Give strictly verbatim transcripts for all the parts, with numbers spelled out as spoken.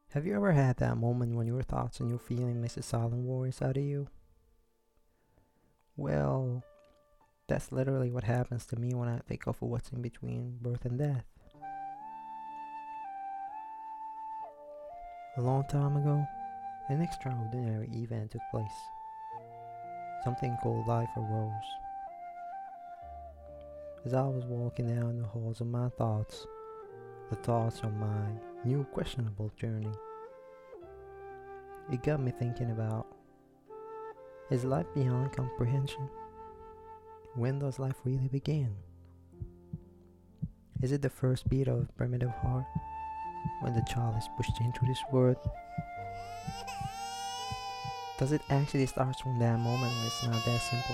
Have you ever had that moment when your thoughts and your feeling makes a silent war inside of you? Well, that's literally what happens to me when I think of what's in between birth and death. A long time ago, an extraordinary event took place. Something called life arose. As I was walking down the halls of my thoughts, the thoughts of my new questionable journey, it got me thinking about, is life beyond comprehension? When does life really begin? Is it the first beat of a primitive heart when the child is pushed into this world? Does it actually start from that moment when it's not that simple?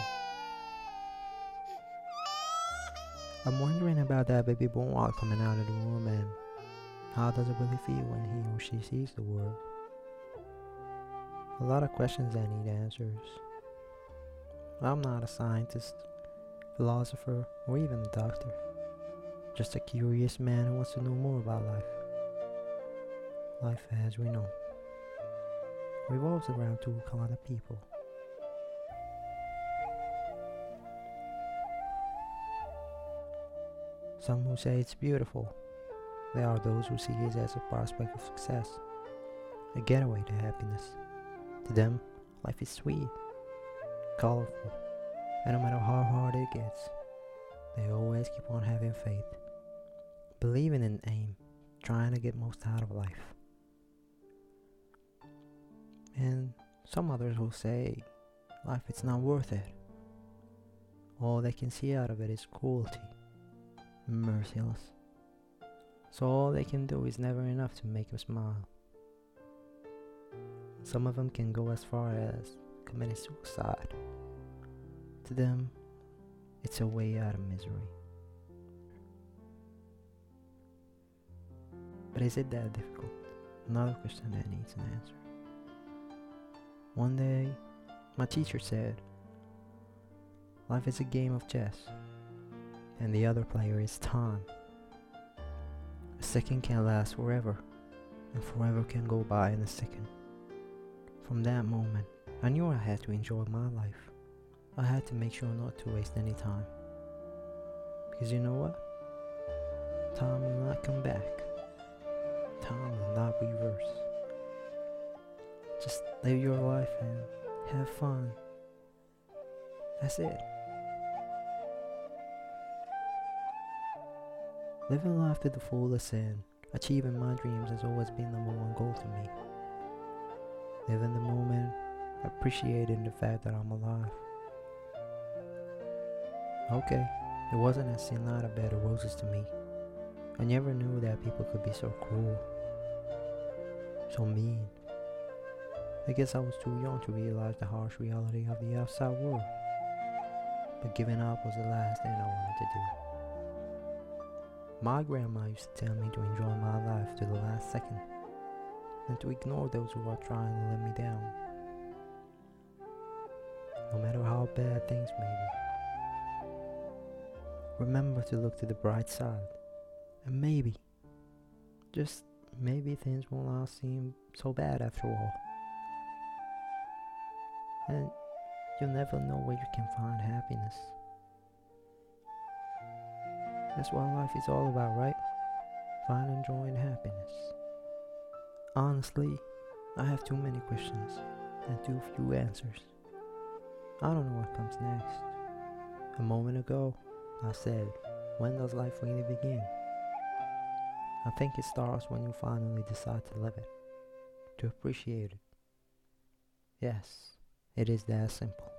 I'm wondering about that baby born while coming out of the womb, and how does it really feel when he or she sees the world? A lot of questions that need answers. I'm not a scientist, philosopher, or even a doctor. Just a curious man who wants to know more about life. Life, as we know, revolves around two kind of people. Some who say it's beautiful. There are those who see it as a prospect of success, a getaway to happiness. To them, life is sweet, colorful, and no matter how hard it gets, they always keep on having faith, believing in aim, trying to get most out of life. And some others will say, life is not worth it. All they can see out of it is cruelty, merciless. So all they can do is never enough to make them smile. Some of them can go as far as committing suicide. To them, it's a way out of misery. But is it that difficult? Another question that needs an answer. One day, my teacher said, life is a game of chess, and the other player is time. A second can last forever, and forever can go by in a second. From that moment, I knew I had to enjoy my life. I had to make sure not to waste any time. Because you know what? Time will not come back. Time will not reverse. Just live your life and have fun. That's it. Living life to the fullest and achieving my dreams has always been the number one goal to me. Living the moment, appreciating the fact that I'm alive. Okay, it wasn't a sin, not a bed of roses to me. I never knew that people could be so cruel, so mean. I guess I was too young to realize the harsh reality of the outside world. But giving up was the last thing I wanted to do. My grandma used to tell me to enjoy my life to the last second, and to ignore those who are trying to let me down. No matter how bad things may be. Remember to look to the bright side, and maybe, just maybe things will not seem so bad after all. And you'll never know where you can find happiness. That's what life is all about, right? Finding joy and happiness. Honestly, I have too many questions and too few answers. I don't know what comes next. A moment ago, I said, when does life really begin? I think it starts when you finally decide to live it, to appreciate it. Yes, it is that simple.